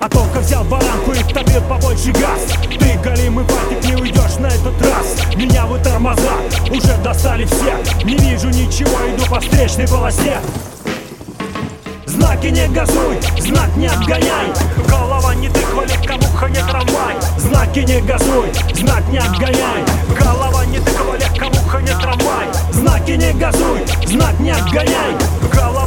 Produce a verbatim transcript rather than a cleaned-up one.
А только взял баранку и втопил побольше газ. Ты, голимый батик, не уйдешь на этот раз. Меня вы тормоза уже достали все. Не вижу ничего, иду по встречной полосе. Знаки не газуй, знак не отгоняй. Голова не тыква, легковуха не трамвай. Знаки не газуй, знак не отгоняй. Голова не тыква, легковуха не трамвай. Знаки не газуй, знак не отгоняй. Голова